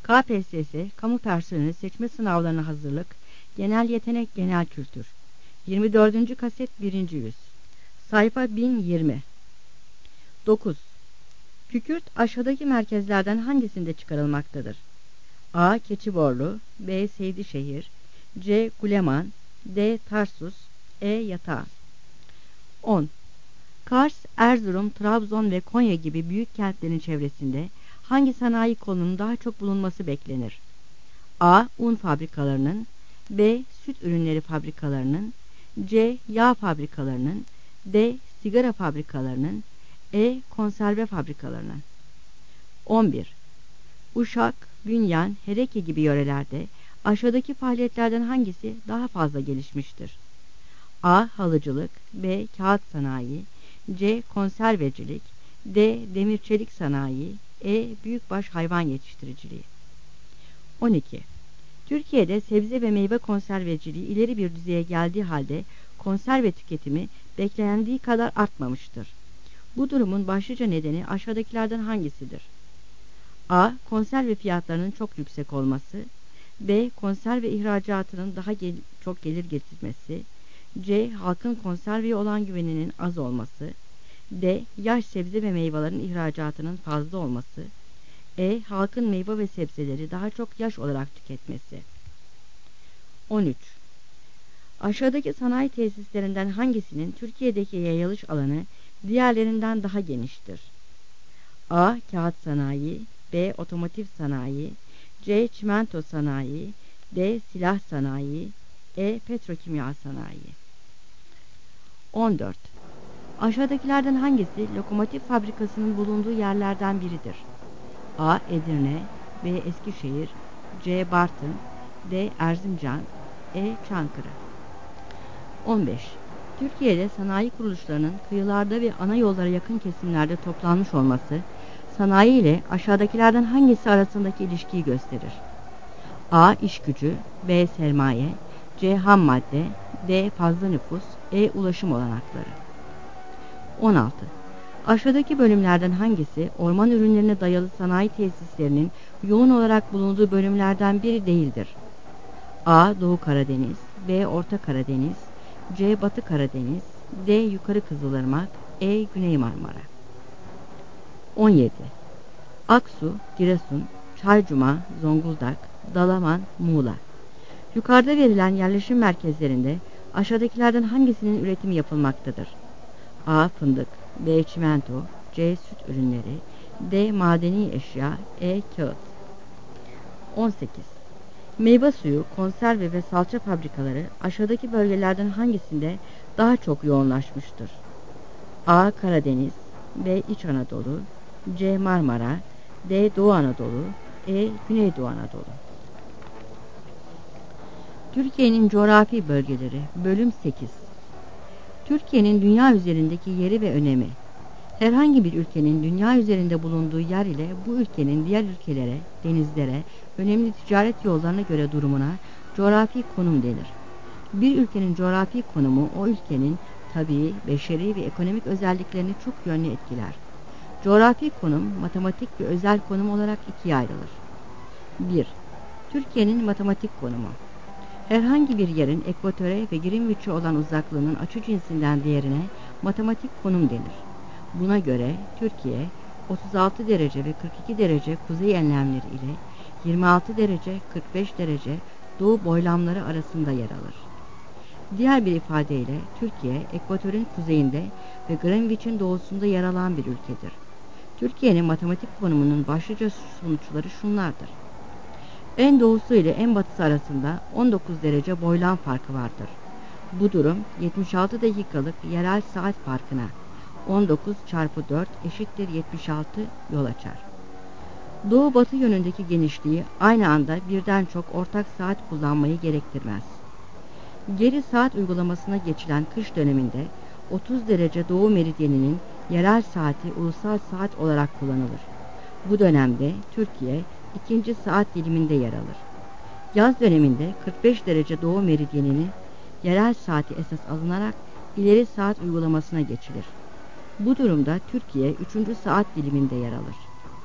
KPSS, kamu personeli seçme sınavlarına hazırlık, genel yetenek, genel kültür. 24. kaset 1. yüz. Sayfa 1020. 9. Kükürt aşağıdaki merkezlerden hangisinde çıkarılmaktadır? A. Keçiborlu, B. Seydişehir, C. Guleman, D. Tarsus, E. Yatağı. 10. Kars, Erzurum, Trabzon ve Konya gibi büyük kentlerin çevresinde hangi sanayi kolunun daha çok bulunması beklenir? A. Un fabrikalarının, B. Süt ürünleri fabrikalarının, C. Yağ fabrikalarının, D. Sigara fabrikalarının, E. Konserve fabrikalarının. 11. Uşak, Bünyan, Hereke gibi yörelerde aşağıdaki faaliyetlerden hangisi daha fazla gelişmiştir? A. Halıcılık, B. Kağıt sanayi, C. Konservecilik, D. Demir çelik sanayi, E. Büyükbaş hayvan yetiştiriciliği. 12. Türkiye'de sebze ve meyve konserveciliği ileri bir düzeye geldiği halde konserve tüketimi beklendiği kadar artmamıştır. Bu durumun başlıca nedeni aşağıdakilerden hangisidir? A. Konserve fiyatlarının çok yüksek olması, B. Konserve ihracatının daha çok gelir getirmesi, C. Halkın konserveye olan güveninin az olması, D. Yaş sebze ve meyvelerin ihracatının fazla olması, E. Halkın meyve ve sebzeleri daha çok yaş olarak tüketmesi. 13. Aşağıdaki sanayi tesislerinden hangisinin Türkiye'deki yayılış alanı diğerlerinden daha geniştir? A. Kağıt sanayi, B. Otomotiv sanayi, C. Çimento sanayi, D. Silah sanayi, E. Petrokimya sanayi. 14. Aşağıdakilerden hangisi lokomotif fabrikasının bulunduğu yerlerden biridir? A. Edirne, B. Eskişehir, C. Bartın, D. Erzincan, E. Çankırı. 15. Türkiye'de sanayi kuruluşlarının kıyılarda ve ana yollara yakın kesimlerde toplanmış olması, sanayi ile aşağıdakilerden hangisi arasındaki ilişkiyi gösterir? A. İş gücü, B. Sermaye, C. Ham madde, D. Fazla nüfus, E. Ulaşım olanakları. 16. Aşağıdaki bölümlerden hangisi orman ürünlerine dayalı sanayi tesislerinin yoğun olarak bulunduğu bölümlerden biri değildir? A. Doğu Karadeniz, B. Orta Karadeniz, C. Batı Karadeniz, D. Yukarı Kızılırmak, E. Güney Marmara. 17. Aksu, Giresun, Çaycuma, Zonguldak, Dalaman, Muğla. Yukarıda verilen yerleşim merkezlerinde aşağıdakilerden hangisinin üretimi yapılmaktadır? A. Fındık, B. Çimento, C. Süt ürünleri, D. Madeni eşya, E. Kağıt. 18. Meyve suyu, konserve ve salça fabrikaları aşağıdaki bölgelerden hangisinde daha çok yoğunlaşmıştır? A. Karadeniz, B. İç Anadolu, C. Marmara, D. Doğu Anadolu, E. Güneydoğu Anadolu. Türkiye'nin coğrafi bölgeleri. Bölüm 8. Türkiye'nin dünya üzerindeki yeri ve önemi. Herhangi bir ülkenin dünya üzerinde bulunduğu yer ile bu ülkenin diğer ülkelere, denizlere, önemli ticaret yollarına göre durumuna coğrafi konum denir. Bir ülkenin coğrafi konumu o ülkenin tabii, beşeri ve ekonomik özelliklerini çok yönlü etkiler. Coğrafi konum, matematik ve özel konum olarak ikiye ayrılır. 1. Türkiye'nin matematik konumu. Herhangi bir yerin ekvatöre ve Greenwich'e olan uzaklığının açı cinsinden diğerine matematik konum denir. Buna göre Türkiye 36 derece ve 42 derece kuzey enlemleri ile 26 derece 45 derece doğu boylamları arasında yer alır. Diğer bir ifadeyle Türkiye ekvatörün kuzeyinde ve Greenwich'in doğusunda yer alan bir ülkedir. Türkiye'nin matematik konumunun başlıca sonuçları şunlardır. En doğusu ile en batısı arasında 19 derece boylam farkı vardır. Bu durum 76 dakikalık yerel saat farkına 19 çarpı 4 eşittir 76 yol açar. Doğu-batı yönündeki genişliği aynı anda birden çok ortak saat kullanmayı gerektirmez. Geri saat uygulamasına geçilen kış döneminde 30 derece doğu meridyeninin yerel saati ulusal saat olarak kullanılır. Bu dönemde Türkiye ikinci saat diliminde yer alır. Yaz döneminde 45 derece doğu meridyeninin yerel saati esas alınarak ileri saat uygulamasına geçilir. Bu durumda Türkiye 3. saat diliminde yer alır.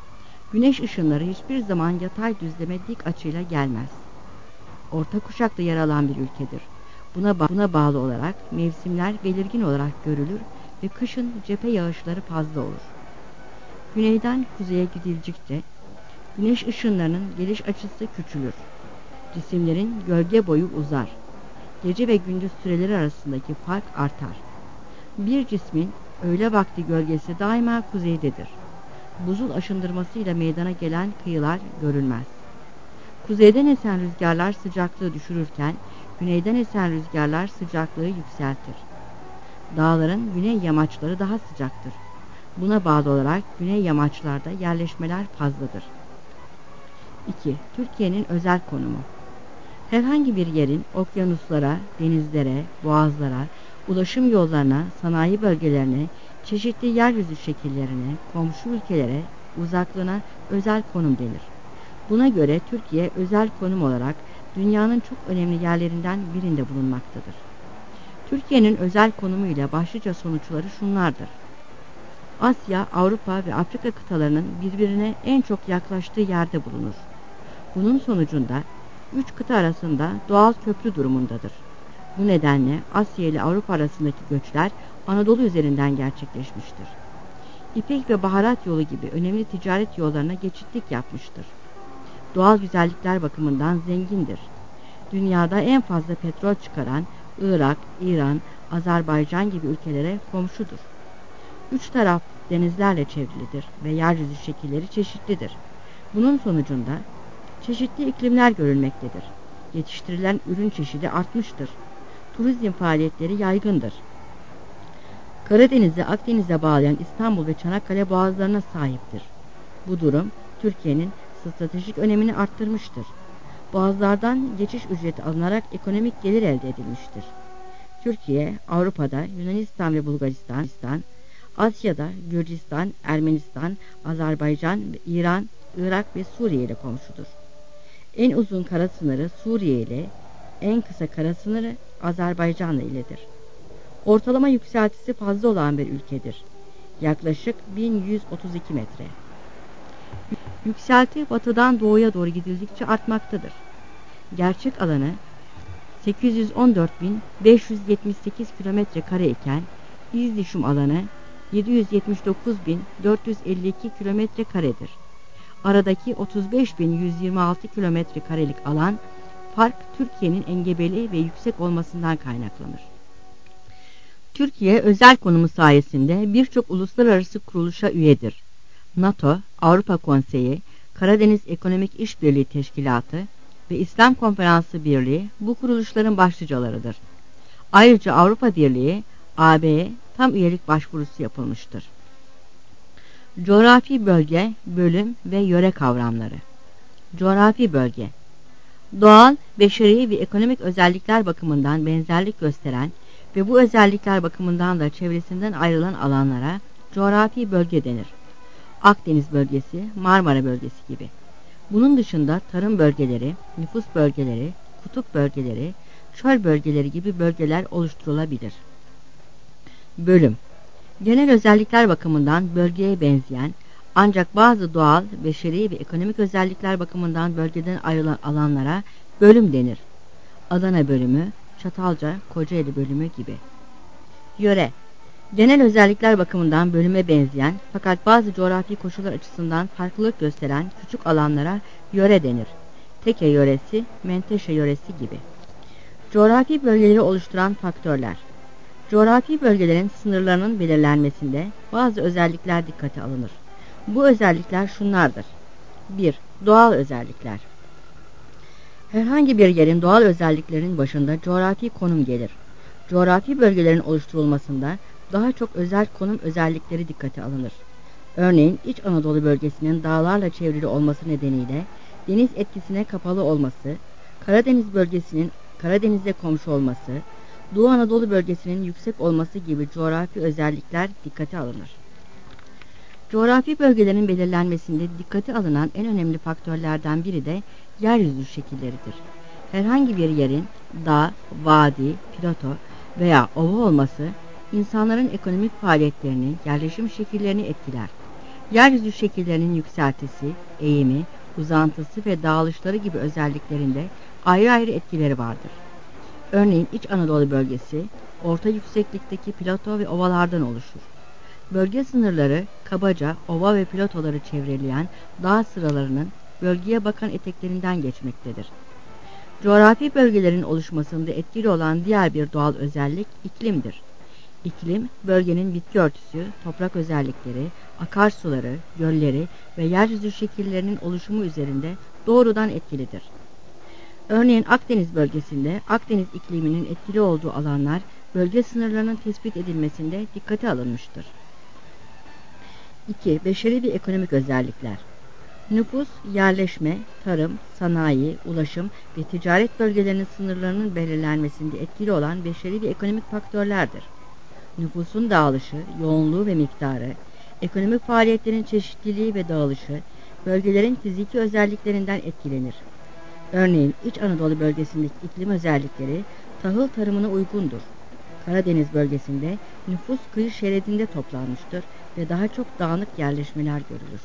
Güneş ışınları hiçbir zaman yatay düzleme dik açıyla gelmez. Orta kuşakta yer alan bir ülkedir. Buna bağlı olarak mevsimler belirgin olarak görülür ve kışın cephe yağışları fazla olur. Güneyden kuzeye gidildikçe güneş ışınlarının geliş açısı küçülür. Cisimlerin gölge boyu uzar. Gece ve gündüz süreleri arasındaki fark artar. Bir cismin öğle vakti gölgesi daima kuzeydedir. Buzul aşındırmasıyla meydana gelen kıyılar görülmez. Kuzeyden esen rüzgarlar sıcaklığı düşürürken, güneyden esen rüzgarlar sıcaklığı yükseltir. Dağların güney yamaçları daha sıcaktır. Buna bağlı olarak güney yamaçlarda yerleşmeler fazladır. 2. Türkiye'nin özel konumu. Herhangi bir yerin okyanuslara, denizlere, boğazlara, ulaşım yollarına, sanayi bölgelerine, çeşitli yeryüzü şekillerine, komşu ülkelere, uzaklığına özel konum denir. Buna göre Türkiye özel konum olarak dünyanın çok önemli yerlerinden birinde bulunmaktadır. Türkiye'nin özel konumuyla başlıca sonuçları şunlardır. Asya, Avrupa ve Afrika kıtalarının birbirine en çok yaklaştığı yerde bulunur. Bunun sonucunda 3 kıta arasında doğal köprü durumundadır. Bu nedenle Asya ile Avrupa arasındaki göçler Anadolu üzerinden gerçekleşmiştir. İpek ve baharat yolu gibi önemli ticaret yollarına geçitlik yapmıştır. Doğal güzellikler bakımından zengindir. Dünyada en fazla petrol çıkaran Irak, İran, Azerbaycan gibi ülkelere komşudur. 3 taraf denizlerle çevrilidir ve yeryüzü şekilleri çeşitlidir. Bunun sonucunda çeşitli iklimler görülmektedir. Yetiştirilen ürün çeşidi artmıştır. Turizm faaliyetleri yaygındır. Karadeniz'i Akdeniz'e bağlayan İstanbul ve Çanakkale boğazlarına sahiptir. Bu durum Türkiye'nin stratejik önemini arttırmıştır. Boğazlardan geçiş ücreti alınarak ekonomik gelir elde edilmiştir. Türkiye, Avrupa'da Yunanistan ve Bulgaristan, Asya'da Gürcistan, Ermenistan, Azerbaycan, İran, Irak ve Suriye ile komşudur. En uzun kara sınırı Suriye ile, en kısa kara sınırı Azerbaycan iledir. Ortalama yükseltisi fazla olan bir ülkedir. Yaklaşık 1132 metre. Yükselti batıdan doğuya doğru gidildikçe artmaktadır. Gerçek alanı 814.578 kilometre kare iken izdüşüm alanı 779.452 kilometre karedir. Aradaki 35.126 kilometre karelik alan fark Türkiye'nin engebeli ve yüksek olmasından kaynaklanır. Türkiye özel konumu sayesinde birçok uluslararası kuruluşa üyedir. NATO, Avrupa Konseyi, Karadeniz Ekonomik İşbirliği Teşkilatı ve İslam Konferansı Birliği bu kuruluşların başlıcalarıdır. Ayrıca Avrupa Birliği, AB'ye tam üyelik başvurusu yapılmıştır. Coğrafi bölge, bölüm ve yöre kavramları. Coğrafi bölge, doğal, beşeri ve ekonomik özellikler bakımından benzerlik gösteren ve bu özellikler bakımından da çevresinden ayrılan alanlara coğrafi bölge denir. Akdeniz bölgesi, Marmara bölgesi gibi. Bunun dışında tarım bölgeleri, nüfus bölgeleri, kutup bölgeleri, çöl bölgeleri gibi bölgeler oluşturulabilir. Bölüm, genel özellikler bakımından bölgeye benzeyen ancak bazı doğal, beşeri ve ekonomik özellikler bakımından bölgeden ayrılan alanlara bölüm denir. Adana bölümü, Çatalca, Kocaeli bölümü gibi. Yöre, genel özellikler bakımından bölüme benzeyen fakat bazı coğrafi koşullar açısından farklılık gösteren küçük alanlara yöre denir. Teke yöresi, Menteşe yöresi gibi. Coğrafi bölgeleri oluşturan faktörler. Coğrafi bölgelerin sınırlarının belirlenmesinde bazı özellikler dikkate alınır. Bu özellikler şunlardır. 1. Doğal özellikler. Herhangi bir yerin doğal özelliklerinin başında coğrafi konum gelir. Coğrafi bölgelerin oluşturulmasında daha çok özel konum özellikleri dikkate alınır. Örneğin İç Anadolu bölgesinin dağlarla çevrili olması nedeniyle deniz etkisine kapalı olması, Karadeniz bölgesinin Karadeniz'e komşu olması, Doğu Anadolu bölgesinin yüksek olması gibi coğrafi özellikler dikkate alınır. Coğrafi bölgelerin belirlenmesinde dikkate alınan en önemli faktörlerden biri de yeryüzü şekilleridir. Herhangi bir yerin dağ, vadi, plato veya ova olması insanların ekonomik faaliyetlerini, yerleşim şekillerini etkiler. Yeryüzü şekillerinin yükseltisi, eğimi, uzantısı ve dağılışları gibi özelliklerinde ayrı ayrı etkileri vardır. Örneğin İç Anadolu bölgesi, orta yükseklikteki plato ve ovalardan oluşur. Bölge sınırları kabaca ova ve platoları çevreleyen dağ sıralarının bölgeye bakan eteklerinden geçmektedir. Coğrafi bölgelerin oluşmasında etkili olan diğer bir doğal özellik iklimdir. İklim, bölgenin bitki örtüsü, toprak özellikleri, akarsuları, gölleri ve yeryüzü şekillerinin oluşumu üzerinde doğrudan etkilidir. Örneğin Akdeniz bölgesinde Akdeniz ikliminin etkili olduğu alanlar bölge sınırlarının tespit edilmesinde dikkate alınmıştır. 2. Beşeri ve ekonomik özellikler. Nüfus, yerleşme, tarım, sanayi, ulaşım ve ticaret bölgelerinin sınırlarının belirlenmesinde etkili olan beşeri ve ekonomik faktörlerdir. Nüfusun dağılışı, yoğunluğu ve miktarı, ekonomik faaliyetlerin çeşitliliği ve dağılışı, bölgelerin fiziki özelliklerinden etkilenir. Örneğin İç Anadolu bölgesindeki iklim özellikleri tahıl tarımına uygundur. Karadeniz bölgesinde nüfus kıyı şeridinde toplanmıştır ve daha çok dağınık yerleşmeler görülür.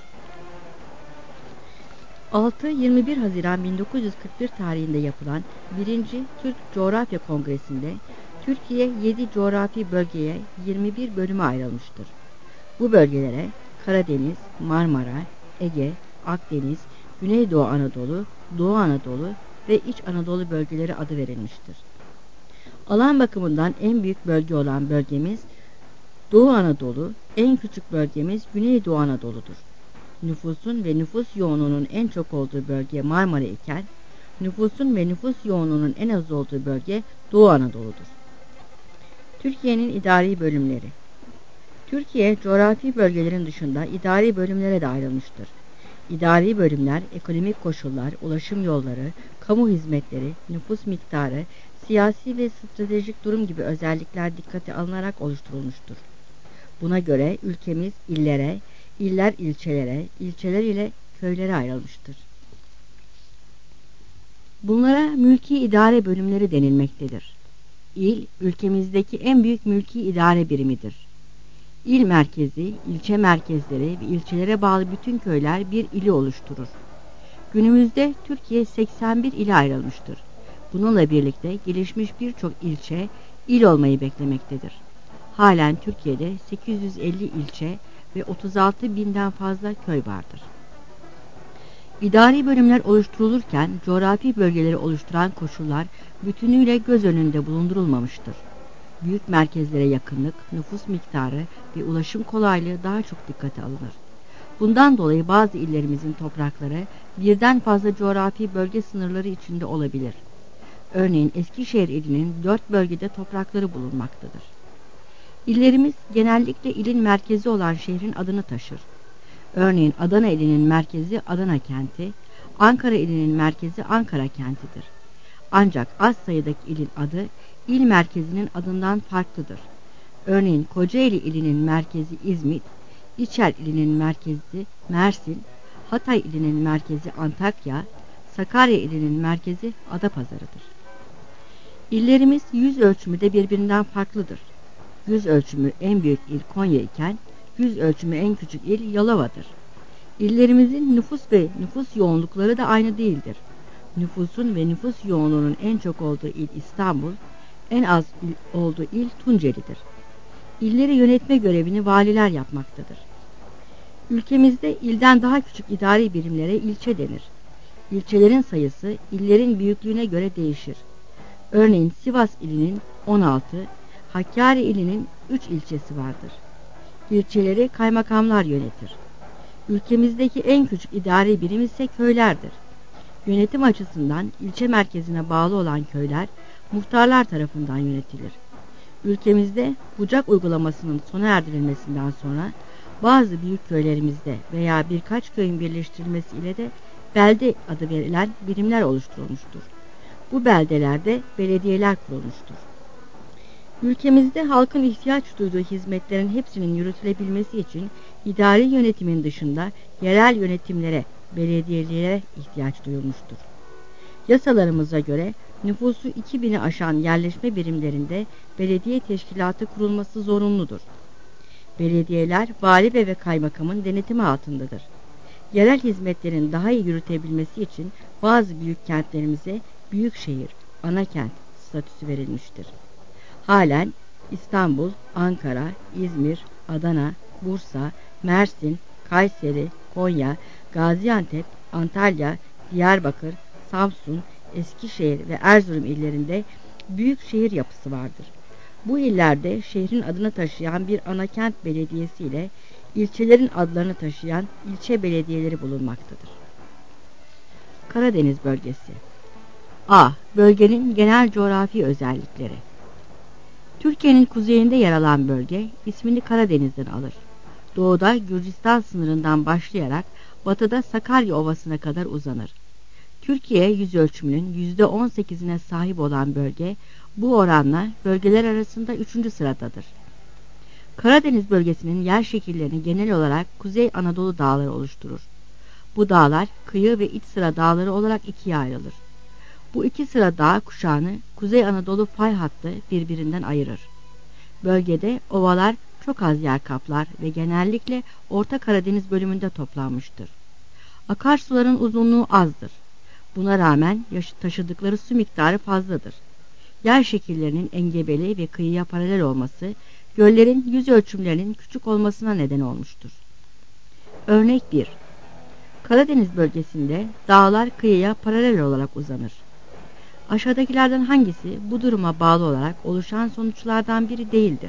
6-21 Haziran 1941 tarihinde yapılan 1. Türk Coğrafya Kongresi'nde Türkiye 7 coğrafi bölgeye 21 bölüme ayrılmıştır. Bu bölgelere Karadeniz, Marmara, Ege, Akdeniz, Güneydoğu Anadolu, Doğu Anadolu ve İç Anadolu bölgeleri adı verilmiştir. Alan bakımından en büyük bölge olan bölgemiz Doğu Anadolu, en küçük bölgemiz Güneydoğu Anadolu'dur. Nüfusun ve nüfus yoğunluğunun en çok olduğu bölge Marmara iken, nüfusun ve nüfus yoğunluğunun en az olduğu bölge Doğu Anadolu'dur. Türkiye'nin idari bölümleri. Türkiye, coğrafi bölgelerin dışında idari bölümlere de ayrılmıştır. İdari bölümler, ekonomik koşullar, ulaşım yolları, kamu hizmetleri, nüfus miktarı, siyasi ve stratejik durum gibi özellikler dikkate alınarak oluşturulmuştur. Buna göre ülkemiz illere, iller ilçelere, ilçeler ile köylere ayrılmıştır. Bunlara mülki idare bölümleri denilmektedir. İl, ülkemizdeki en büyük mülki idare birimidir. İl merkezi, ilçe merkezleri ve ilçelere bağlı bütün köyler bir ili oluşturur. Günümüzde Türkiye 81 ile ayrılmıştır. Bununla birlikte gelişmiş birçok ilçe, il olmayı beklemektedir. Halen Türkiye'de 850 ilçe ve 36 binden fazla köy vardır. İdari bölümler oluşturulurken coğrafi bölgeleri oluşturan koşullar bütünüyle göz önünde bulundurulmamıştır. Büyük merkezlere yakınlık, nüfus miktarı ve ulaşım kolaylığı daha çok dikkate alınır. Bundan dolayı bazı illerimizin toprakları birden fazla coğrafi bölge sınırları içinde olabilir. Örneğin Eskişehir ilinin 4 bölgede toprakları bulunmaktadır. İllerimiz genellikle ilin merkezi olan şehrin adını taşır. Örneğin Adana ilinin merkezi Adana kenti, Ankara ilinin merkezi Ankara kentidir. Ancak az sayıdaki ilin adı il merkezinin adından farklıdır. Örneğin Kocaeli ilinin merkezi İzmit, İçer ilinin merkezi Mersin, Hatay ilinin merkezi Antakya, Sakarya ilinin merkezi Adapazarı'dır. İllerimiz yüz ölçümü de birbirinden farklıdır. Yüz ölçümü en büyük il Konya iken, yüz ölçümü en küçük il Yalova'dır. İllerimizin nüfus ve nüfus yoğunlukları da aynı değildir. Nüfusun ve nüfus yoğunluğunun en çok olduğu il İstanbul, en az olduğu il Tunceli'dir. İlleri yönetme görevini valiler yapmaktadır. Ülkemizde ilden daha küçük idari birimlere ilçe denir. İlçelerin sayısı illerin büyüklüğüne göre değişir. Örneğin Sivas ilinin 16, Hakkari ilinin 3 ilçesi vardır. İlçeleri kaymakamlar yönetir. Ülkemizdeki en küçük idari birim ise köylerdir. Yönetim açısından ilçe merkezine bağlı olan köyler muhtarlar tarafından yönetilir. Ülkemizde bucak uygulamasının sona erdirilmesinden sonra bazı büyük köylerimizde veya birkaç köyün birleştirilmesi ile de belde adı verilen birimler oluşturulmuştur. Bu beldelerde belediyeler kurulmuştur. Ülkemizde halkın ihtiyaç duyduğu hizmetlerin hepsinin yürütülebilmesi için idari yönetimin dışında yerel yönetimlere, belediyelere ihtiyaç duyulmuştur. Yasalarımıza göre nüfusu 2000'i aşan yerleşme birimlerinde belediye teşkilatı kurulması zorunludur. Belediyeler vali ve kaymakamın denetimi altındadır. Yerel hizmetlerin daha iyi yürütebilmesi için bazı büyük kentlerimize büyük şehir, ana kent statüsü verilmiştir. Halen İstanbul, Ankara, İzmir, Adana, Bursa, Mersin, Kayseri, Konya, Gaziantep, Antalya, Diyarbakır, Samsun, Eskişehir ve Erzurum illerinde büyük şehir yapısı vardır. Bu illerde şehrin adını taşıyan bir ana kent belediyesi ile ilçelerin adlarını taşıyan ilçe belediyeleri bulunmaktadır. Karadeniz bölgesi. A. Bölgenin genel coğrafi özellikleri. Türkiye'nin kuzeyinde yer alan bölge ismini Karadeniz'den alır. Doğuda Gürcistan sınırından başlayarak batıda Sakarya Ovası'na kadar uzanır. Türkiye yüzölçümünün %18'ine sahip olan bölge bu oranla bölgeler arasında 3. sıradadır. Karadeniz bölgesinin yer şekillerini genel olarak Kuzey Anadolu dağları oluşturur. Bu dağlar kıyı ve iç sıra dağları olarak ikiye ayrılır. Bu iki sıra dağ kuşağını Kuzey Anadolu fay hattı birbirinden ayırır. Bölgede ovalar çok az yer kaplar ve genellikle Orta Karadeniz bölümünde toplanmıştır. Akarsuların uzunluğu azdır. Buna rağmen taşıdıkları su miktarı fazladır. Yer şekillerinin engebeli ve kıyıya paralel olması, göllerin yüz ölçümlerinin küçük olmasına neden olmuştur. Örnek 1. Karadeniz bölgesinde dağlar kıyıya paralel olarak uzanır. Aşağıdakilerden hangisi bu duruma bağlı olarak oluşan sonuçlardan biri değildir?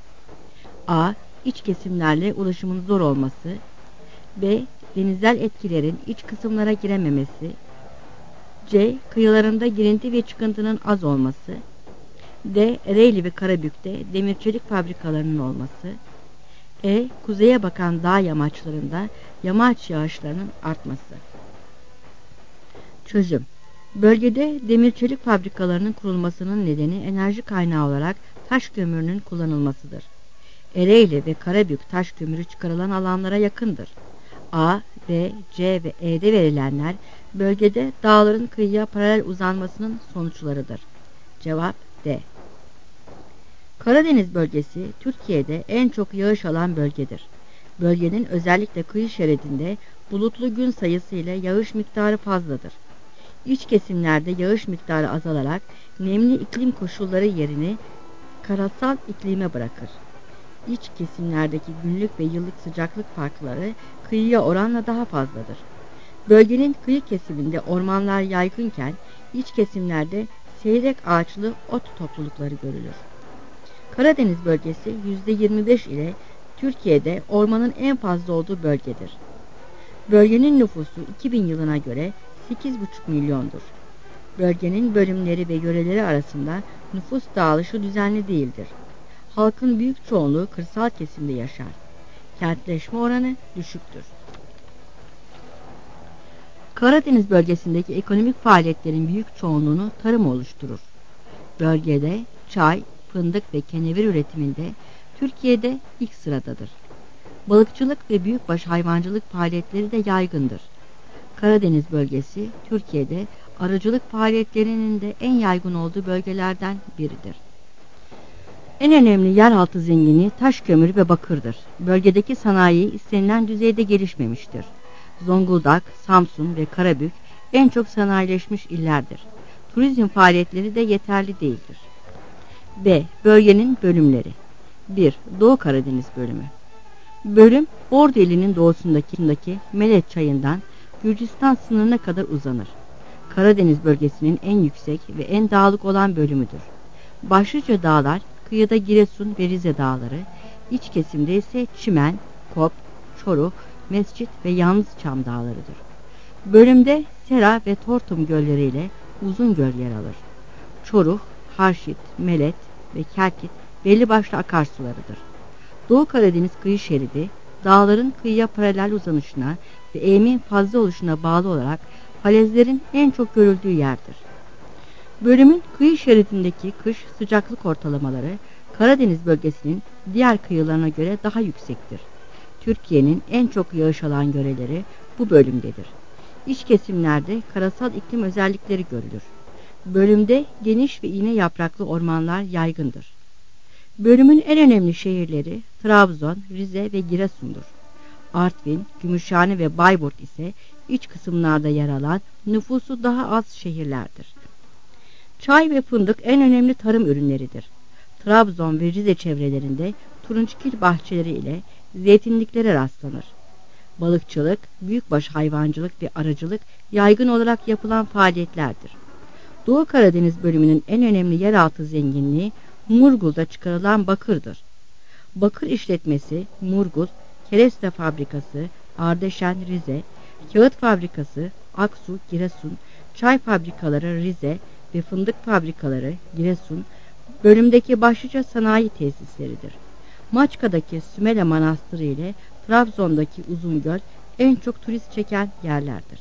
A. İç kesimlerle ulaşımın zor olması. B. Denizel etkilerin iç kısımlara girememesi. C. Kıyılarında girinti ve çıkıntının az olması. D. Ereğli ve Karabük'te demir çelik fabrikalarının olması. E. Kuzeye bakan dağ yamaçlarında yamaç yağışlarının artması. Çözüm. Bölgede demir çelik fabrikalarının kurulmasının nedeni enerji kaynağı olarak taş kömürünün kullanılmasıdır. Ereğli ve Karabük taş kömürü çıkarılan alanlara yakındır. A, B, C ve E'de verilenler bölgede dağların kıyıya paralel uzanmasının sonuçlarıdır. Cevap D. Karadeniz bölgesi Türkiye'de en çok yağış alan bölgedir. Bölgenin özellikle kıyı şeridinde bulutlu gün sayısı ile yağış miktarı fazladır. İç kesimlerde yağış miktarı azalarak nemli iklim koşulları yerini karasal iklime bırakır. İç kesimlerdeki günlük ve yıllık sıcaklık farkları kıyıya oranla daha fazladır. Bölgenin kıyı kesiminde ormanlar yaygınken iç kesimlerde seyrek ağaçlı ot toplulukları görülür. Karadeniz bölgesi %25 ile Türkiye'de ormanın en fazla olduğu bölgedir. Bölgenin nüfusu 2000 yılına göre 8,5 milyondur. Bölgenin bölümleri ve yöreleri arasında nüfus dağılışı düzenli değildir. Halkın büyük çoğunluğu kırsal kesimde yaşar. Kentleşme oranı düşüktür. Karadeniz bölgesindeki ekonomik faaliyetlerin büyük çoğunluğunu tarım oluşturur. Bölgede çay, fındık ve kenevir üretiminde Türkiye'de ilk sıradadır. Balıkçılık ve büyükbaş hayvancılık faaliyetleri de yaygındır. Karadeniz bölgesi Türkiye'de arıcılık faaliyetlerinin de en yaygın olduğu bölgelerden biridir. En önemli yeraltı zenginliği taş kömürü ve bakırdır. Bölgedeki sanayi istenilen düzeyde gelişmemiştir. Zonguldak, Samsun ve Karabük en çok sanayileşmiş illerdir. Turizm faaliyetleri de yeterli değildir. B. Bölgenin bölümleri. 1. Doğu Karadeniz bölümü. Bölüm, Ordu ilinin doğusundaki Melet Çayı'ndan Gürcistan sınırına kadar uzanır. Karadeniz bölgesinin en yüksek ve en dağlık olan bölümüdür. Başlıca dağlar, kıyıda Giresun ve Rize dağları, iç kesimde ise Çimen, Kop, Çoruh, Mescit ve Yalnızçam dağlarıdır. Bölümde Sera ve Tortum gölleriyle Uzungöl yer alır. Çoruh, Harşit, Melet ve Kerkit belli başlı akarsularıdır. Doğu Karadeniz kıyı şeridi, dağların kıyıya paralel uzanışına ve eğimin fazla oluşuna bağlı olarak falezlerin en çok görüldüğü yerdir. Bölümün kıyı şeridindeki kış sıcaklık ortalamaları Karadeniz bölgesinin diğer kıyılarına göre daha yüksektir. Türkiye'nin en çok yağış alan yöreleri bu bölümdedir. İç kesimlerde karasal iklim özellikleri görülür. Bölümde geniş ve iğne yapraklı ormanlar yaygındır. Bölümün en önemli şehirleri Trabzon, Rize ve Giresun'dur. Artvin, Gümüşhane ve Bayburt ise iç kısımlarda yer alan nüfusu daha az şehirlerdir. Çay ve fındık en önemli tarım ürünleridir. Trabzon ve Rize çevrelerinde turunçgil bahçeleri ile zeytinliklere rastlanır. Balıkçılık, büyükbaş hayvancılık ve arıcılık yaygın olarak yapılan faaliyetlerdir. Doğu Karadeniz bölümünün en önemli yeraltı zenginliği Murgul'da çıkarılan bakırdır. Bakır işletmesi Murgul, kereste fabrikası Ardeşen Rize, kağıt fabrikası Aksu Giresun, çay fabrikaları Rize ve fındık fabrikaları Giresun, bölümdeki başlıca sanayi tesisleridir. Maçka'daki Sümele Manastırı ile Trabzon'daki Uzungöl en çok turist çeken yerlerdir.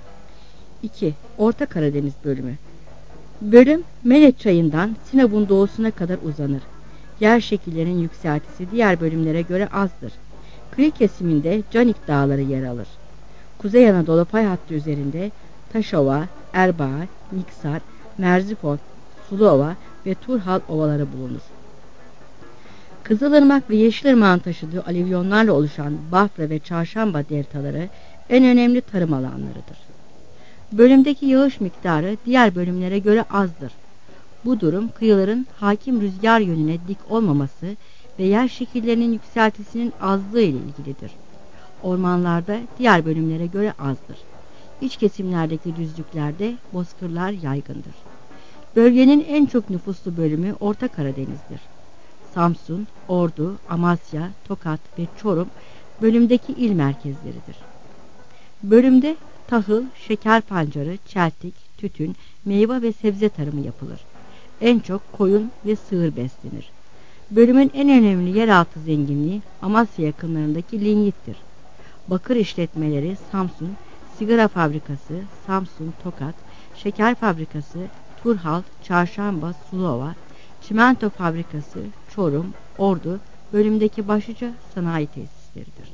2. Orta Karadeniz bölümü. Bölüm Meleç Çayı'ndan Sinop'un doğusuna kadar uzanır. Yer şekillerinin yükseltisi diğer bölümlere göre azdır. Kıyı kesiminde Canik Dağları yer alır. Kuzey Anadolu pay hattı üzerinde Taşova, Erbaa, Niksar, Merzifon, Suluova ve Turhal ovaları bulunur. Kızılırmak ve Yeşilırmak'ın taşıdığı alüvyonlarla oluşan Bafra ve Çarşamba deltaları en önemli tarım alanlarıdır. Bölümdeki yağış miktarı diğer bölümlere göre azdır. Bu durum kıyıların hakim rüzgar yönüne dik olmaması ve yer şekillerinin yükseltisinin azlığı ile ilgilidir. Ormanlarda diğer bölümlere göre azdır. İç kesimlerdeki düzlüklerde bozkırlar yaygındır. Bölgenin en çok nüfuslu bölümü Orta Karadeniz'dir. Samsun, Ordu, Amasya, Tokat ve Çorum bölümdeki il merkezleridir. Bölümde tahıl, şeker pancarı, çeltik, tütün, meyve ve sebze tarımı yapılır. En çok koyun ve sığır beslenir. Bölümün en önemli yeraltı zenginliği Amasya yakınlarındaki lignittir. Bakır işletmeleri Samsun, sigara fabrikası Samsun, Tokat, şeker fabrikası Turhal, Çarşamba, Sulova, çimento fabrikası Çorum, Ordu bölümdeki başlıca sanayi tesisleridir.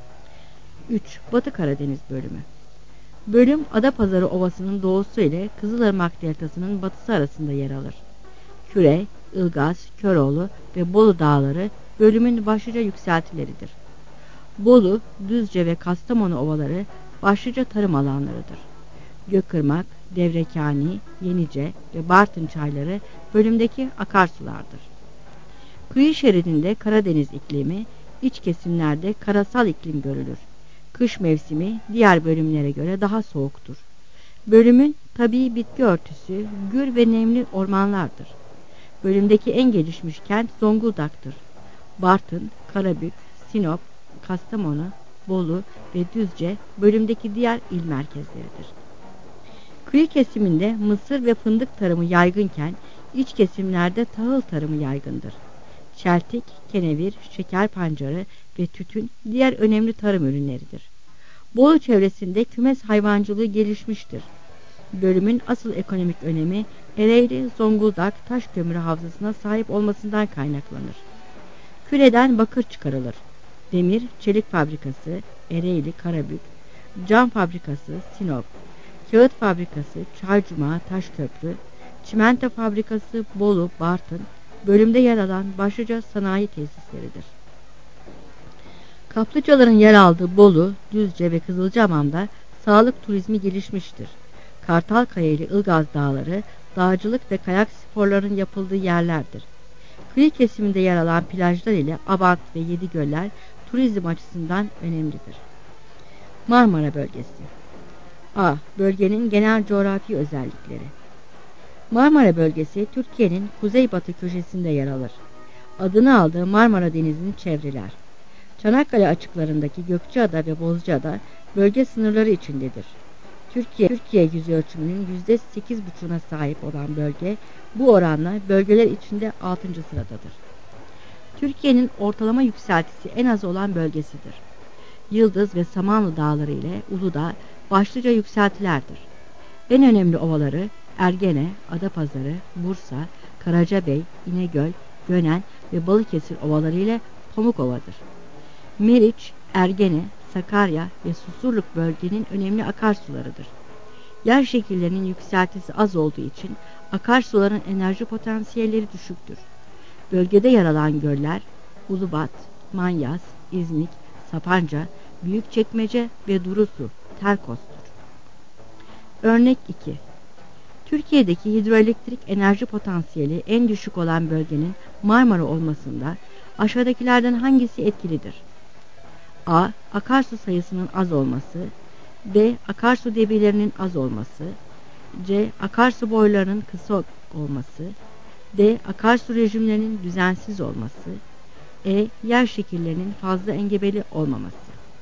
3. Batı Karadeniz bölümü. Bölüm Adapazarı Ovası'nın doğusu ile Kızılırmak Deltası'nın batısı arasında yer alır. Küre, Ilgaz, Köroğlu ve Bolu dağları bölümün başlıca yükseltileridir. Bolu, Düzce ve Kastamonu ovaları başlıca tarım alanlarıdır. Gökırmak, Devrekani, Yenice ve Bartın çayları bölümdeki akarsulardır. Kıyı şeridinde Karadeniz iklimi, iç kesimlerde karasal iklim görülür. Kış mevsimi diğer bölümlere göre daha soğuktur. Bölümün tabii bitki örtüsü gür ve nemli ormanlardır. Bölümdeki en gelişmiş kent Zonguldak'tır. Bartın, Karabük, Sinop, Kastamonu, Bolu ve Düzce bölümdeki diğer il merkezleridir. Kıyı kesiminde mısır ve fındık tarımı yaygınken iç kesimlerde tahıl tarımı yaygındır. Çeltik, kenevir, şeker pancarı ve tütün diğer önemli tarım ürünleridir. Bolu çevresinde kümes hayvancılığı gelişmiştir. Bölümün asıl ekonomik önemi Ereğli, Zonguldak taş kömürü havzasına sahip olmasından kaynaklanır. Küreden bakır çıkarılır. Demir, çelik fabrikası Ereğli, Karabük, cam fabrikası Sinop, kağıt fabrikası Çaycuma, Taşköprü, çimento fabrikası Bolu, Bartın, bölümde yer alan başlıca sanayi tesisleridir. Kaplıcaların yer aldığı Bolu, Düzce ve Kızılcahamam'da sağlık turizmi gelişmiştir. Kartalkaya ile Ilgaz dağları, dağcılık ve kayak sporlarının yapıldığı yerlerdir. Kıyı kesiminde yer alan plajlar ile Abant ve Yedigöller turizm açısından önemlidir. Marmara Bölgesi. A. Bölgenin genel coğrafi özellikleri. Marmara Bölgesi, Türkiye'nin kuzeybatı köşesinde yer alır. Adını aldığı Marmara Denizi'ni çevreler. Çanakkale açıklarındaki Gökçeada ve Bozcaada bölge sınırları içindedir. Türkiye yüzölçümünün %8,5'una sahip olan bölge, bu oranla bölgeler içinde 6. sıradadır. Türkiye'nin ortalama yükseltisi en az olan bölgesidir. Yıldız ve Samanlı Dağları ile Uludağ başlıca yükseltilerdir. En önemli ovaları Ergene, Adapazarı, Bursa, Karacabey, İnegöl, Gönen ve Balıkesir ovaları ile Pamukova'dır. Meriç, Ergene, Sakarya ve Susurluk bölgenin önemli akarsularıdır. Yer şekillerinin yükseltisi az olduğu için akarsuların enerji potansiyelleri düşüktür. Bölgede yer alan göller Ulubat, Manyas, İznik, Sapanca, Büyükçekmece ve Durusu, Terkos'tur. Örnek 2. Türkiye'deki hidroelektrik enerji potansiyeli en düşük olan bölgenin Marmara olmasında aşağıdakilerden hangisi etkilidir? A. Akarsu sayısının az olması. B. Akarsu debilerinin az olması. C. Akarsu boylarının kısa olması. D. Akarsu rejimlerinin düzensiz olması. E. Yer şekillerinin fazla engebeli olmaması.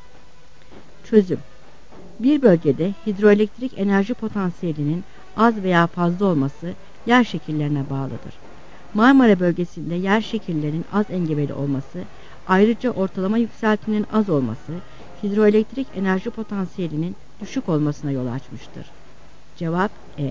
Çözüm: bir bölgede hidroelektrik enerji potansiyelinin az veya fazla olması yer şekillerine bağlıdır. Marmara bölgesinde yer şekillerinin az engebeli olması, ayrıca ortalama yükseltinin az olması, hidroelektrik enerji potansiyelinin düşük olmasına yol açmıştır. Cevap E.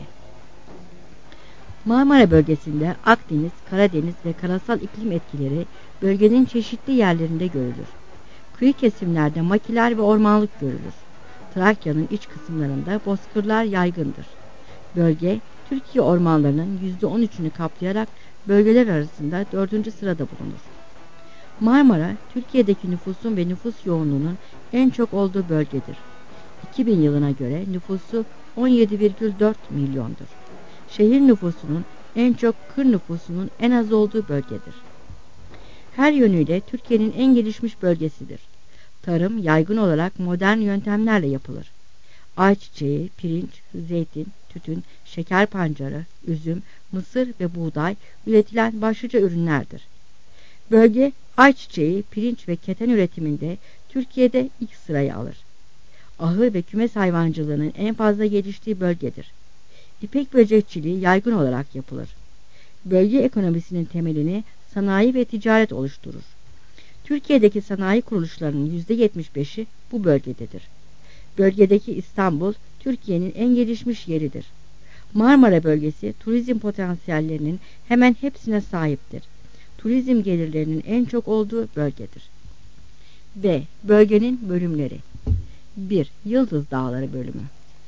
Marmara bölgesinde Akdeniz, Karadeniz ve karasal iklim etkileri bölgenin çeşitli yerlerinde görülür. Kıyı kesimlerde makiler ve ormanlık görülür. Trakya'nın iç kısımlarında bozkırlar yaygındır. Bölge, Türkiye ormanlarının %13'ünü kaplayarak bölgeler arasında 4. sırada bulunur. Marmara, Türkiye'deki nüfusun ve nüfus yoğunluğunun en çok olduğu bölgedir. 2000 yılına göre nüfusu 17,4 milyondur. Şehir nüfusunun en çok kır nüfusunun en az olduğu bölgedir. Her yönüyle Türkiye'nin en gelişmiş bölgesidir. Tarım yaygın olarak modern yöntemlerle yapılır. Ayçiçeği, pirinç, zeytin, tütün, şeker pancarı, üzüm, mısır ve buğday üretilen başlıca ürünlerdir. Bölge ayçiçeği, pirinç ve keten üretiminde Türkiye'de ilk sırayı alır. Ahır ve kümes hayvancılığının en fazla geliştiği bölgedir. İpek böcekçiliği yaygın olarak yapılır. Bölge ekonomisinin temelini sanayi ve ticaret oluşturur. Türkiye'deki sanayi kuruluşlarının %75'i bu bölgededir. Bölgedeki İstanbul, Türkiye'nin en gelişmiş yeridir. Marmara bölgesi turizm potansiyellerinin hemen hepsine sahiptir. Turizm gelirlerinin en çok olduğu bölgedir. B. Bölgenin bölümleri. 1. Yıldız Dağları bölümü.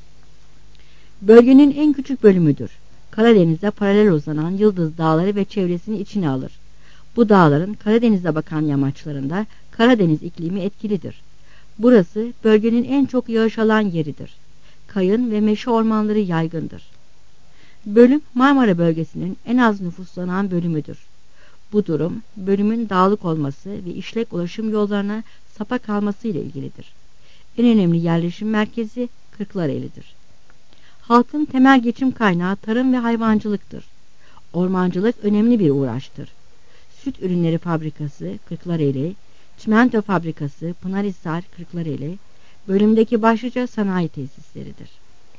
Bölgenin en küçük bölümüdür. Karadeniz'e paralel uzanan Yıldız Dağları ve çevresini içine alır. Bu dağların Karadeniz'e bakan yamaçlarında Karadeniz iklimi etkilidir. Burası bölgenin en çok yağış alan yeridir. Kayın ve meşe ormanları yaygındır. Bölüm Marmara bölgesinin en az nüfuslanan bölümüdür. Bu durum bölümün dağlık olması ve işlek ulaşım yollarına sapa kalması ile ilgilidir. En önemli yerleşim merkezi Kırklareli'dir. Halkın temel geçim kaynağı tarım ve hayvancılıktır. Ormancılık önemli bir uğraştır. Süt ürünleri fabrikası Kırklareli, çimento fabrikası Pınarhisar Kırklareli, bölümdeki başlıca sanayi tesisleridir.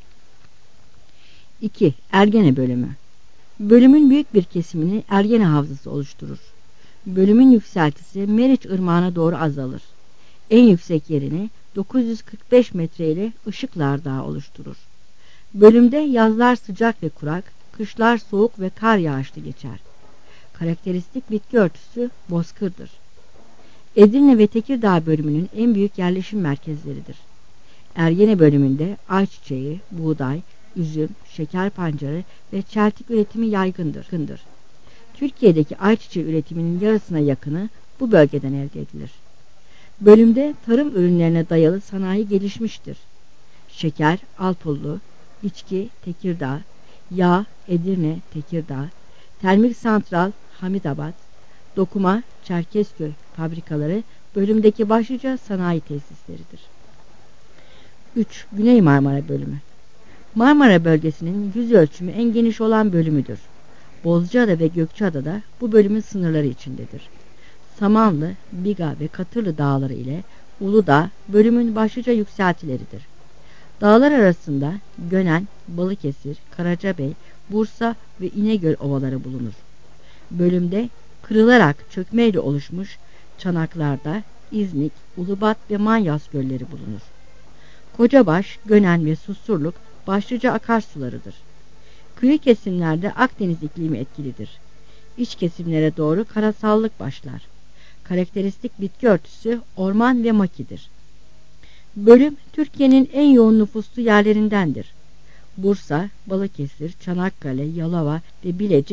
2. Ergene bölümü. Bölümün büyük bir kesimini Ergene Havzası oluşturur. Bölümün yükseltisi Meriç Irmağı'na doğru azalır. En yüksek yerini 945 metre ile Işıklar Dağı oluşturur. Bölümde yazlar sıcak ve kurak, kışlar soğuk ve kar yağışlı geçer. Karakteristik bitki örtüsü bozkırdır. Edirne ve Tekirdağ bölümünün en büyük yerleşim merkezleridir. Ergene bölümünde ayçiçeği, buğday, üzüm, şeker pancarı ve çeltik üretimi yaygındır. Türkiye'deki ayçiçeği üretiminin yarısına yakını bu bölgeden elde edilir. Bölümde tarım ürünlerine dayalı sanayi gelişmiştir. Şeker, Alpullu, içki, Tekirdağ, yağ, Edirne, Tekirdağ, termik santral, Hamidabad, dokuma, Çerkezköy fabrikaları bölümdeki başlıca sanayi tesisleridir. 3. Güney Marmara bölümü. Marmara bölgesinin yüz ölçümü en geniş olan bölümüdür. Bozcaada ve Gökçeada da bu bölümün sınırları içindedir. Samanlı, Biga ve Katırlı dağları ile Uludağ bölümün başlıca yükseltileridir. Dağlar arasında Gönen, Balıkesir, Karacabey, Bursa ve İnegöl ovaları bulunur. Bölümde kırılarak çökmeyle oluşmuş çanaklarda İznik, Ulubat ve Manyas gölleri bulunur. Kocabaş, Gönen ve Susurluk başlıca akarsularıdır. Kıyı kesimlerde Akdeniz iklimi etkilidir. İç kesimlere doğru karasallık başlar. Karakteristik bitki örtüsü orman ve makidir. Bölüm Türkiye'nin en yoğun nüfuslu yerlerindendir. Bursa, Balıkesir, Çanakkale, Yalova ve Bilecik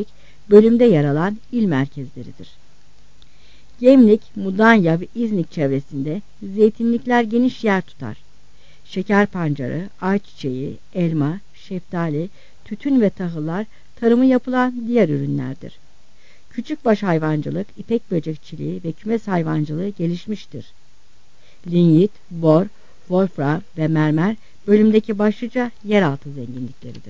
bölümde yer alan il merkezleridir. Gemlik, Mudanya ve İznik çevresinde zeytinlikler geniş yer tutar. Şeker pancarı, ayçiçeği, elma, şeftali, tütün ve tahıllar tarımı yapılan diğer ürünlerdir. Küçükbaş hayvancılık, ipek böcekçiliği ve kümes hayvancılığı gelişmiştir. Linyit, bor, wolfram ve mermer bölümdeki başlıca yeraltı zenginlikleridir.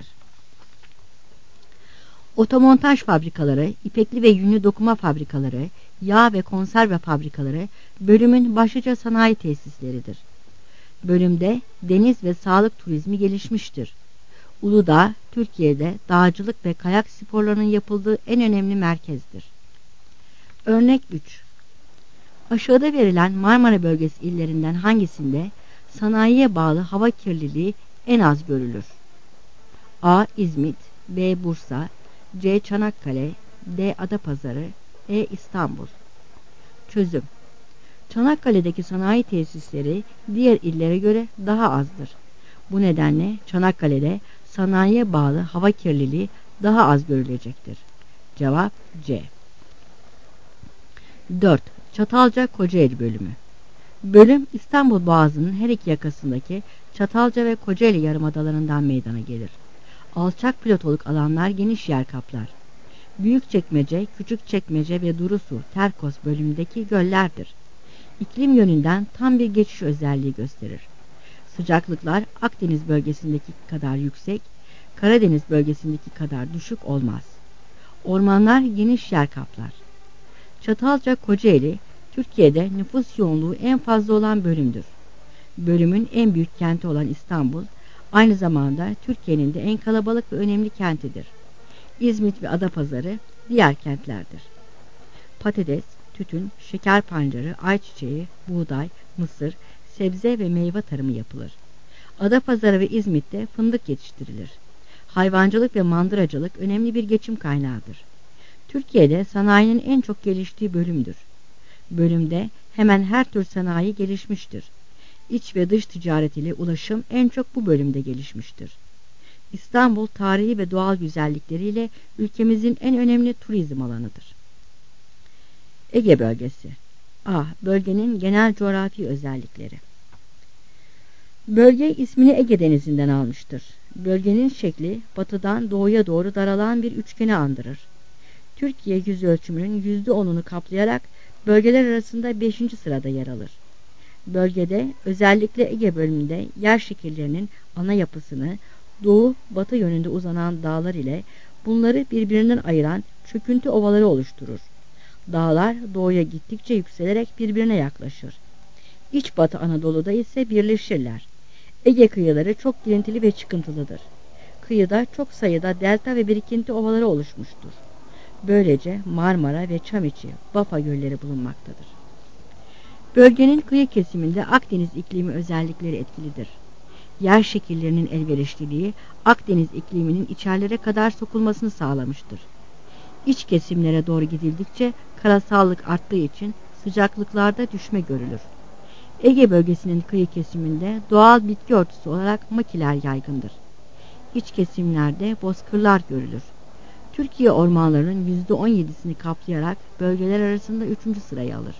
Otomontaj fabrikaları, ipekli ve yünlü dokuma fabrikaları, yağ ve konserve fabrikaları bölümün başlıca sanayi tesisleridir. Bölümde deniz ve sağlık turizmi gelişmiştir. Uludağ, Türkiye'de dağcılık ve kayak sporlarının yapıldığı en önemli merkezdir. Örnek 3. Aşağıda verilen Marmara bölgesi illerinden hangisinde sanayiye bağlı hava kirliliği en az görülür? A. İzmit, B. Bursa, C. Çanakkale, D. Adapazarı, E. İstanbul. Çözüm. Çanakkale'deki sanayi tesisleri diğer illere göre daha azdır. Bu nedenle Çanakkale'de sanayiye bağlı hava kirliliği daha az görülecektir. Cevap C. 4. Çatalca Kocaeli bölümü. Bölüm İstanbul Boğazı'nın her iki yakasındaki Çatalca ve Kocaeli yarımadalarından meydana gelir. Alçak platoluk alanlar geniş yer kaplar. Büyükçekmece, Küçükçekmece ve Durusu, Terkos bölümündeki göllerdir. İklim yönünden tam bir geçiş özelliği gösterir. Sıcaklıklar Akdeniz bölgesindeki kadar yüksek, Karadeniz bölgesindeki kadar düşük olmaz. Ormanlar geniş yer kaplar. Çatalca Kocaeli, Türkiye'de nüfus yoğunluğu en fazla olan bölümdür. Bölümün en büyük kenti olan İstanbul, aynı zamanda Türkiye'nin de en kalabalık ve önemli kentidir. İzmit ve Adapazarı diğer kentlerdir. Patates, tütün, şeker pancarı, ayçiçeği, buğday, mısır, sebze ve meyve tarımı yapılır. Adapazarı ve İzmit'te fındık yetiştirilir. Hayvancılık ve mandıracılık önemli bir geçim kaynağıdır. Türkiye'de sanayinin en çok geliştiği bölümdür. Bölümde hemen her tür sanayi gelişmiştir. İç ve dış ticaret ile ulaşım en çok bu bölümde gelişmiştir. İstanbul tarihi ve doğal güzellikleriyle ülkemizin en önemli turizm alanıdır. Ege bölgesi. A. Bölgenin genel coğrafi özellikleri. Bölge ismini Ege Denizi'nden almıştır. Bölgenin şekli batıdan doğuya doğru daralan bir üçgeni andırır. Türkiye yüzölçümünün %10'unu kaplayarak bölgeler arasında 5. sırada yer alır. Bölgede özellikle Ege bölümünde yer şekillerinin ana yapısını doğu-batı yönünde uzanan dağlar ile bunları birbirinden ayıran çöküntü ovaları oluşturur. Dağlar doğuya gittikçe yükselerek birbirine yaklaşır. İç Batı Anadolu'da ise birleşirler. Ege kıyıları çok girintili ve çıkıntılıdır. Kıyıda çok sayıda delta ve birikinti ovaları oluşmuştur. Böylece Marmara ve Çamiçi, Bafa gölleri bulunmaktadır. Bölgenin kıyı kesiminde Akdeniz iklimi özellikleri etkilidir. Yer şekillerinin elverişliliği Akdeniz ikliminin içerlere kadar sokulmasını sağlamıştır. İç kesimlere doğru gidildikçe karasallık arttığı için sıcaklıklarda düşme görülür. Ege bölgesinin kıyı kesiminde doğal bitki örtüsü olarak makiler yaygındır. İç kesimlerde bozkırlar görülür. Türkiye ormanlarının %17'sini kaplayarak bölgeler arasında 3. sırayı alır.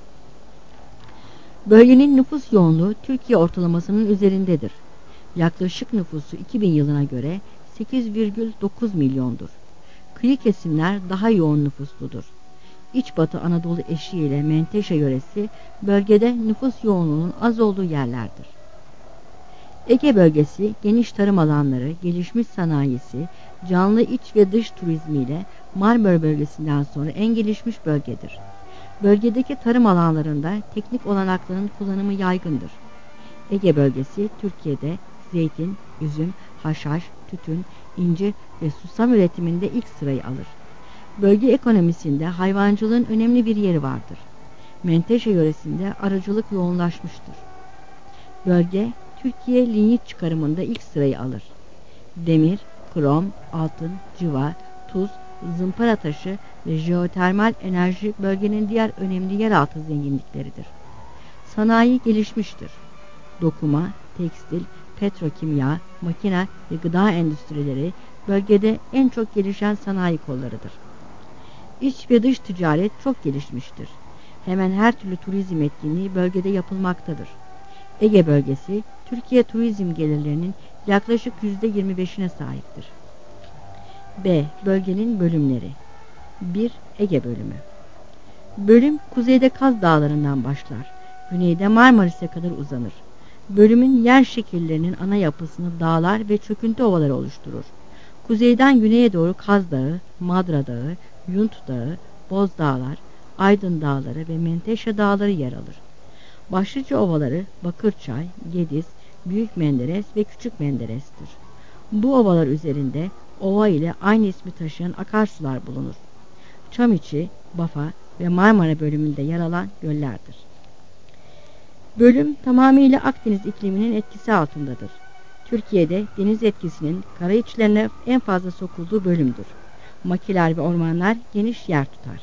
Bölgenin nüfus yoğunluğu Türkiye ortalamasının üzerindedir. Yaklaşık nüfusu 2000 yılına göre 8,9 milyondur. Kıyı kesimler daha yoğun nüfusludur. İç Batı Anadolu eşiğiyle Menteşe yöresi bölgede nüfus yoğunluğunun az olduğu yerlerdir. Ege bölgesi geniş tarım alanları, gelişmiş sanayisi, canlı iç ve dış turizmiyle Marmara bölgesinden sonra en gelişmiş bölgedir. Bölgedeki tarım alanlarında teknik olanakların kullanımı yaygındır. Ege bölgesi Türkiye'de zeytin, üzüm, haşhaş, tütün, incir ve susam üretiminde ilk sırayı alır. Bölge ekonomisinde hayvancılığın önemli bir yeri vardır. Menteşe yöresinde arıcılık yoğunlaşmıştır. Bölge Türkiye linyit çıkarımında ilk sırayı alır. Demir, krom, altın, civa, tuz, zımpara taşı ve jeotermal enerji bölgenin diğer önemli yeraltı zenginlikleridir. Sanayi gelişmiştir. Dokuma, tekstil, petrokimya, makine ve gıda endüstrileri bölgede en çok gelişen sanayi kollarıdır. İç ve dış ticaret çok gelişmiştir. Hemen her türlü turizm etkinliği bölgede yapılmaktadır. Ege bölgesi, Türkiye turizm gelirlerinin yaklaşık %25'ine sahiptir. B. Bölgenin bölümleri. 1. Ege bölümü. Bölüm, kuzeyde Kaz Dağları'ndan başlar. Güneyde Marmaris'e kadar uzanır. Bölümün yer şekillerinin ana yapısını dağlar ve çöküntü ovaları oluşturur. Kuzeyden güneye doğru Kaz Dağı, Madra Dağı, Yunt Dağı, Boz Dağlar, Aydın Dağları ve Menteşe Dağları yer alır. Başlıca ovaları Bakırçay, Gediz, Büyük Menderes ve Küçük Menderes'tir. Bu ovalar üzerinde ova ile aynı ismi taşıyan akarsular bulunur. Çamiçi, Bafa ve Marmara bölümünde yer alan göllerdir. Bölüm tamamıyla Akdeniz ikliminin etkisi altındadır. Türkiye'de deniz etkisinin kara içlerine en fazla sokulduğu bölümdür. Makiler ve ormanlar geniş yer tutar.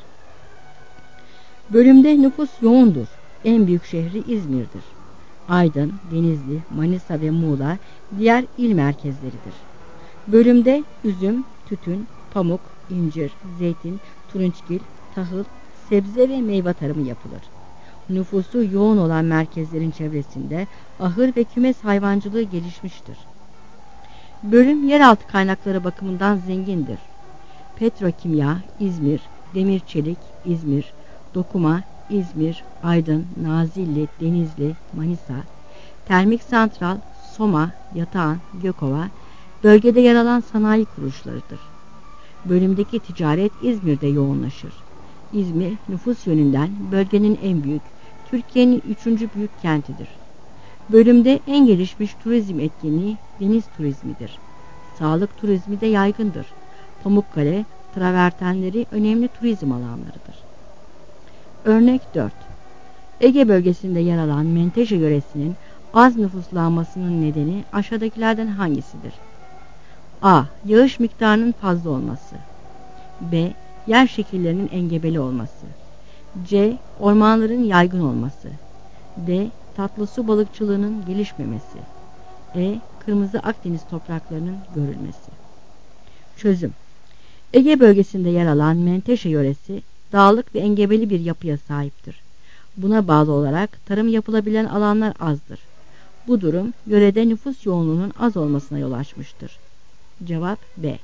Bölümde nüfus yoğundur. En büyük şehri İzmir'dir. Aydın, Denizli, Manisa ve Muğla diğer il merkezleridir. Bölümde üzüm, tütün, pamuk, incir, zeytin, turunçgil, tahıl, sebze ve meyve tarımı yapılır. Nüfusu yoğun olan merkezlerin çevresinde ahır ve kümes hayvancılığı gelişmiştir. Bölüm yeraltı kaynakları bakımından zengindir. Petrokimya, İzmir, demir çelik, İzmir, dokuma, İzmir, Aydın, Nazilli, Denizli, Manisa, termik santral, Soma, Yatağan, Gökova, bölgede yer alan sanayi kuruluşlarıdır. Bölümdeki ticaret İzmir'de yoğunlaşır. İzmir, nüfus yönünden bölgenin en büyük, Türkiye'nin 3. büyük kentidir. Bölümde en gelişmiş turizm etkinliği deniz turizmidir. Sağlık turizmi de yaygındır. Pamukkale, travertenleri önemli turizm alanlarıdır. Örnek 4. Ege bölgesinde yer alan Menteşe yöresinin az nüfuslanmasının nedeni aşağıdakilerden hangisidir? A. Yağış miktarının fazla olması. B. Yer şekillerinin engebeli olması. C. Ormanların yaygın olması. D. Tatlı su balıkçılığının gelişmemesi. E. Kırmızı Akdeniz topraklarının görülmesi. Çözüm. Ege bölgesinde yer alan Menteşe yöresi dağlık ve engebeli bir yapıya sahiptir. Buna bağlı olarak tarım yapılabilen alanlar azdır. Bu durum yörede nüfus yoğunluğunun az olmasına yol açmıştır. Cevap B.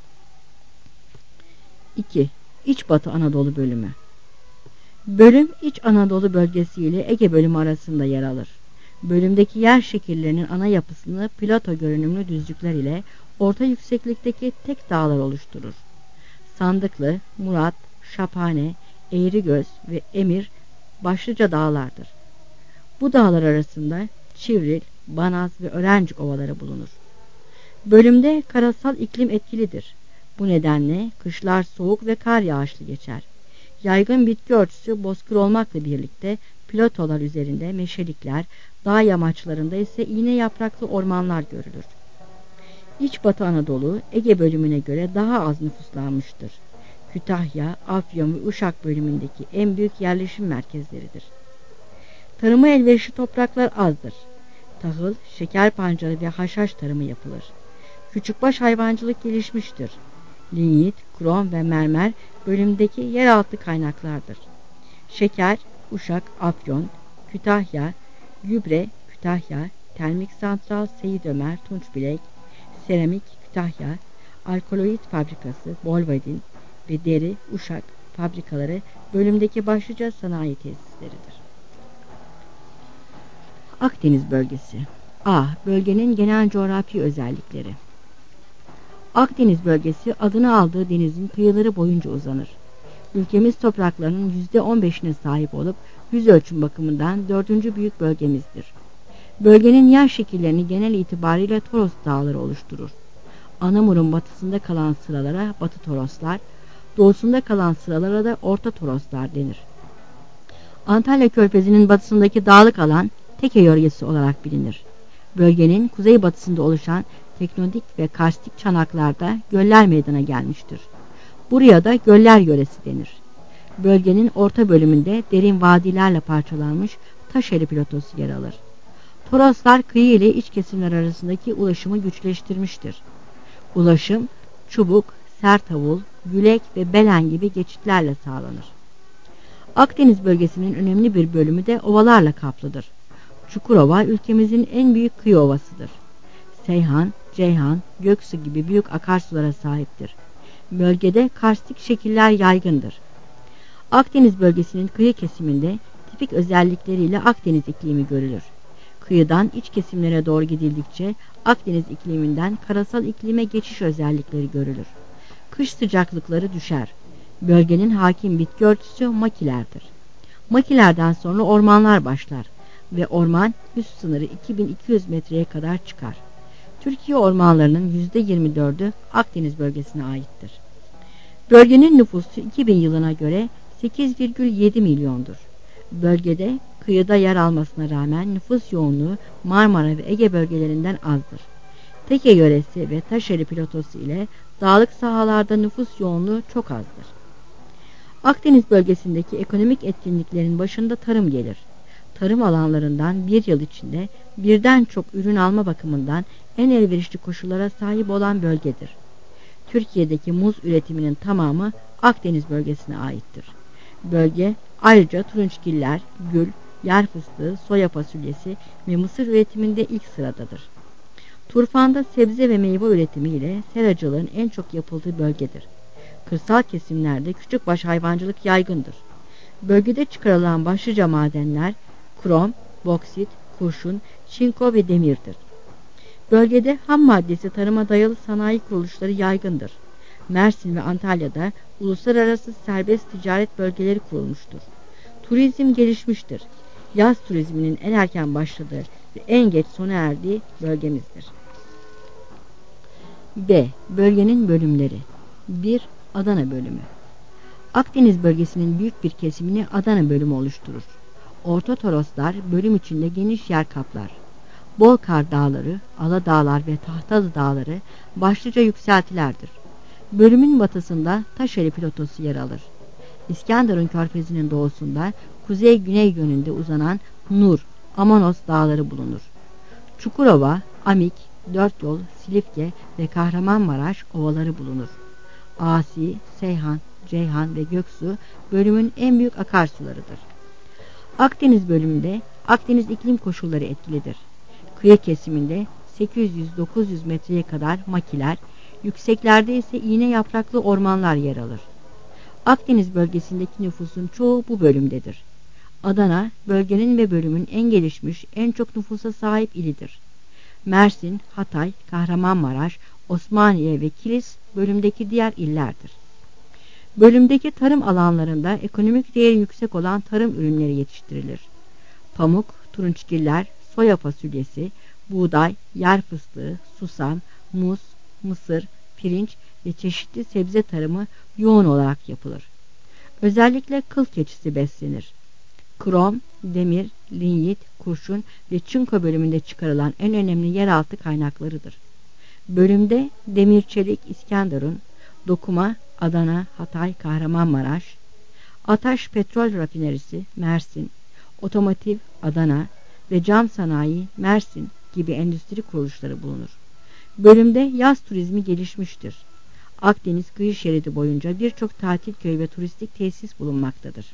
2. İç Batı Anadolu bölümü. Bölüm İç Anadolu bölgesi ile Ege bölümü arasında yer alır. Bölümdeki yer şekillerinin ana yapısını plato görünümlü düzlükler ile orta yükseklikteki tek dağlar oluşturur. Sandıklı, Murat, Şaphane, Eğrigöz ve Emir başlıca dağlardır. Bu dağlar arasında Çivril, Banaz ve Örencik ovaları bulunur. Bölümde karasal iklim etkilidir. Bu nedenle kışlar soğuk ve kar yağışlı geçer. Yaygın bitki örtüsü bozkır olmakla birlikte platolar üzerinde meşelikler, dağ yamaçlarında ise iğne yapraklı ormanlar görülür. İç Batı Anadolu, Ege bölümüne göre daha az nüfuslanmıştır. Kütahya, Afyon ve Uşak bölümündeki en büyük yerleşim merkezleridir. Tarıma elverişli topraklar azdır. Tahıl, şeker pancarı ve haşhaş tarımı yapılır. Küçükbaş hayvancılık gelişmiştir. Lignit, krom ve mermer bölümdeki yeraltı kaynaklardır. Şeker, Uşak, Afyon, Kütahya, gübre, Kütahya, termik santral, Seyit Ömer, Tunçbilek, seramik, Kütahya, alkaloid fabrikası, Bolvadin ve deri, Uşak fabrikaları bölümdeki başlıca sanayi tesisleridir. Akdeniz bölgesi. A. Bölgenin genel coğrafi özellikleri. Akdeniz bölgesi adını aldığı denizin kıyıları boyunca uzanır. Ülkemiz topraklarının %15'ine sahip olup yüz ölçüm bakımından 4. büyük bölgemizdir. Bölgenin yer şekillerini genel itibariyle Toros Dağları oluşturur. Anamur'un batısında kalan sıralara Batı Toroslar, doğusunda kalan sıralara da Orta Toroslar denir. Antalya Körfezi'nin batısındaki dağlık alan Teke yörgesi olarak bilinir. Bölgenin kuzeybatısında oluşan tektonik ve karstik çanaklarda göller meydana gelmiştir. Buraya da göller yöresi denir. Bölgenin orta bölümünde derin vadilerle parçalanmış Taşeli platosu yer alır. Toroslar kıyı ile iç kesimler arasındaki ulaşımı güçleştirmiştir. Ulaşım, çubuk, Sertavul, Gülek ve Belen gibi geçitlerle sağlanır. Akdeniz bölgesinin önemli bir bölümü de ovalarla kaplıdır. Çukurova ülkemizin en büyük kıyı ovasıdır. Seyhan, Ceyhan, Göksu gibi büyük akarsulara sahiptir. Bölgede karstik şekiller yaygındır. Akdeniz bölgesinin kıyı kesiminde tipik özellikleriyle Akdeniz iklimi görülür. Kıyıdan iç kesimlere doğru gidildikçe Akdeniz ikliminden karasal iklime geçiş özellikleri görülür. Kış sıcaklıkları düşer. Bölgenin hakim bitki örtüsü makilerdir. Makilerden sonra ormanlar başlar ve orman üst sınırı 2200 metreye kadar çıkar. Türkiye ormanlarının %24'ü Akdeniz bölgesine aittir. Bölgenin nüfusu 2000 yılına göre 8,7 milyondur. Bölgede kıyıda yer almasına rağmen nüfus yoğunluğu Marmara ve Ege bölgelerinden azdır. Teke yöresi ve Taşeli platosu ile dağlık sahalarda nüfus yoğunluğu çok azdır. Akdeniz bölgesindeki ekonomik etkinliklerin başında tarım gelir. Tarım alanlarından bir yıl içinde birden çok ürün alma bakımından en elverişli koşullara sahip olan bölgedir. Türkiye'deki muz üretiminin tamamı Akdeniz bölgesine aittir. Bölge ayrıca turunçgiller, gül, yer fıstığı, soya fasulyesi ve mısır üretiminde ilk sıradadır. Turfan'da sebze ve meyve üretimi ile seracılığın en çok yapıldığı bölgedir. Kırsal kesimlerde küçükbaş hayvancılık yaygındır. Bölgede çıkarılan başlıca madenler krom, boksit, kurşun, çinko ve demirdir. Bölgede ham maddesi tarıma dayalı sanayi kuruluşları yaygındır. Mersin ve Antalya'da uluslararası serbest ticaret bölgeleri kurulmuştur. Turizm gelişmiştir. Yaz turizminin en erken başladığı ve en geç sona erdiği bölgemizdir. B. Bölgenin bölümleri. 1. Adana bölümü. Akdeniz bölgesinin büyük bir kesimini Adana bölümü oluşturur. Orta Toroslar bölüm içinde geniş yer kaplar. Bolkar Dağları, Aladağlar ve Tahtalı Dağları başlıca yükseltilerdir. Bölümün batısında Taşeli platosu yer alır. İskenderun Körfezi'nin doğusunda kuzey-güney yönünde uzanan Nur, Amanos dağları bulunur. Çukurova, Amik, Dörtyol, Silifke ve Kahramanmaraş ovaları bulunur. Asi, Seyhan, Ceyhan ve Göksu bölümün en büyük akarsularıdır. Akdeniz bölümünde Akdeniz iklim koşulları etkilidir. Kıyı kesiminde 800-900 metreye kadar makiler, yükseklerde ise iğne yapraklı ormanlar yer alır. Akdeniz bölgesindeki nüfusun çoğu bu bölümdedir. Adana, bölgenin ve bölümün en gelişmiş, en çok nüfusa sahip ilidir. Mersin, Hatay, Kahramanmaraş, Osmaniye ve Kilis bölümdeki diğer illerdir. Bölümdeki tarım alanlarında ekonomik değeri yüksek olan tarım ürünleri yetiştirilir. Pamuk, turunçgiller, soya fasulyesi, buğday, yer fıstığı, susam, muz, mısır, pirinç ve çeşitli sebze tarımı yoğun olarak yapılır. Özellikle kıl keçisi beslenir. Krom, demir, linyit, kurşun ve çinko bölümünde çıkarılan en önemli yeraltı kaynaklarıdır. Bölümde demir çelik İskenderun, dokuma Adana, Hatay, Kahramanmaraş, Ataş Petrol Rafinerisi Mersin, otomotiv Adana ve cam sanayi Mersin gibi endüstri kuruluşları bulunur. Bölümde yaz turizmi gelişmiştir. Akdeniz kıyı şeridi boyunca birçok tatil köyü ve turistik tesis bulunmaktadır.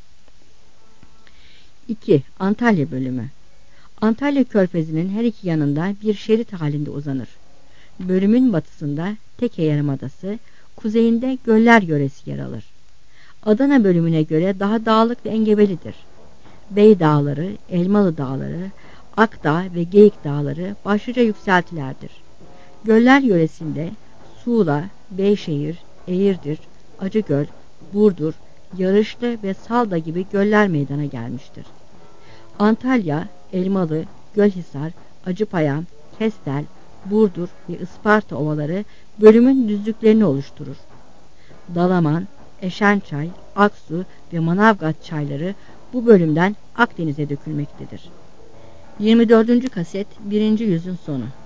2. Antalya bölümü. Antalya Körfezi'nin her iki yanında bir şerit halinde uzanır. Bölümün batısında Teke Yarımadası, kuzeyinde Göller yöresi yer alır. Adana bölümüne göre daha dağlık ve engebelidir. Bey Dağları, Elmalı Dağları, Akdağ ve Geyik Dağları başlıca yükseltilerdir. Göller yöresinde Suğla, Beyşehir, Eğirdir, Acıgöl, Burdur, Yarışlı ve Salda gibi göller meydana gelmiştir. Antalya, Elmalı, Gölhisar, Acıpayam, Kestel, Burdur ve Isparta ovaları bölümün düzlüklerini oluşturur. Dalaman, Eşençay, Aksu ve Manavgat çayları bu bölümden Akdeniz'e dökülmektedir. 24. kaset 1. yüzün sonu.